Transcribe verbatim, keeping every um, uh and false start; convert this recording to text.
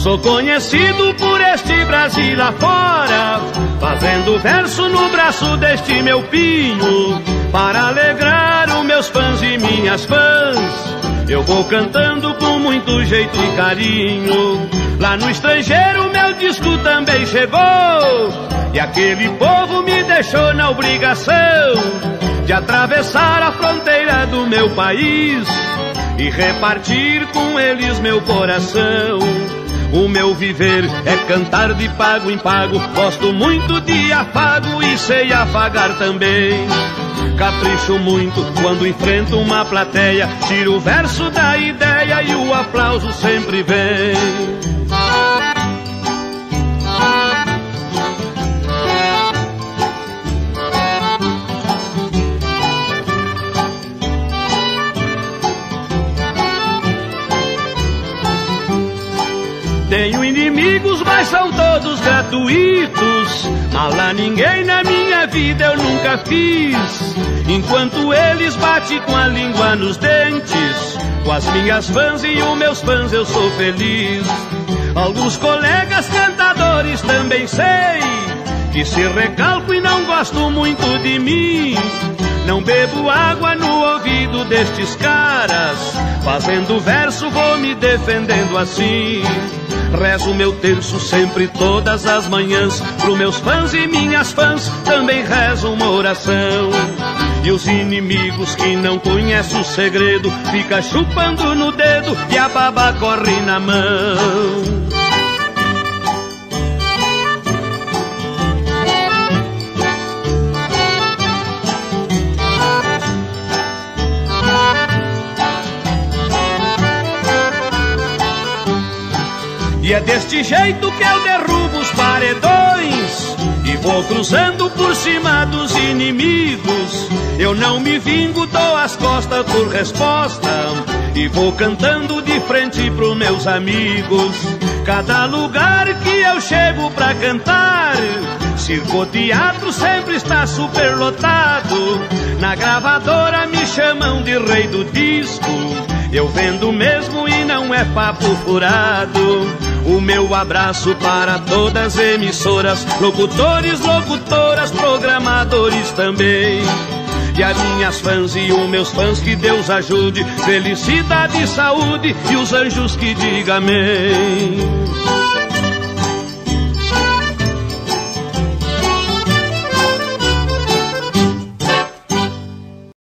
Sou conhecido por este Brasil afora, fazendo verso no braço deste meu pinho, para alegrar os meus fãs e minhas fãs. Eu vou cantando com muito jeito e carinho. Lá no estrangeiro meu disco também chegou, e aquele povo me deixou na obrigação de atravessar a fronteira do meu país e repartir com eles meu coração. O meu viver é cantar de pago em pago, gosto muito de afago e sei afagar também. Capricho muito quando enfrento uma plateia, tiro o verso da ideia e o aplauso sempre vem. Tenho inimigos, mas são todos gratuitos. Mal a ninguém na minha vida eu nunca fiz. Enquanto eles batem com a língua nos dentes, com as minhas fãs e os meus fãs eu sou feliz. Alguns colegas cantadores também sei que se recalco e não gosto muito de mim. Não bebo água no ouvido destes caras, fazendo verso vou me defendendo assim. Rezo meu terço sempre todas as manhãs, pro meus fãs e minhas fãs também rezo uma oração. E os inimigos que não conhecem o segredo, fica chupando no dedo e a baba corre na mão. E é deste jeito que eu derrubo os paredões e vou cruzando por cima dos inimigos. Eu não me vingo, dou as costas por resposta e vou cantando de frente pros meus amigos. Cada lugar que eu chego pra cantar, circo teatro sempre está superlotado. Na gravadora me chamam de rei do disco, eu vendo mesmo e não é papo furado. O meu abraço para todas as emissoras, locutores, locutoras, programadores também. E as minhas fãs e os meus fãs, que Deus ajude, felicidade e saúde, e os anjos que digam amém.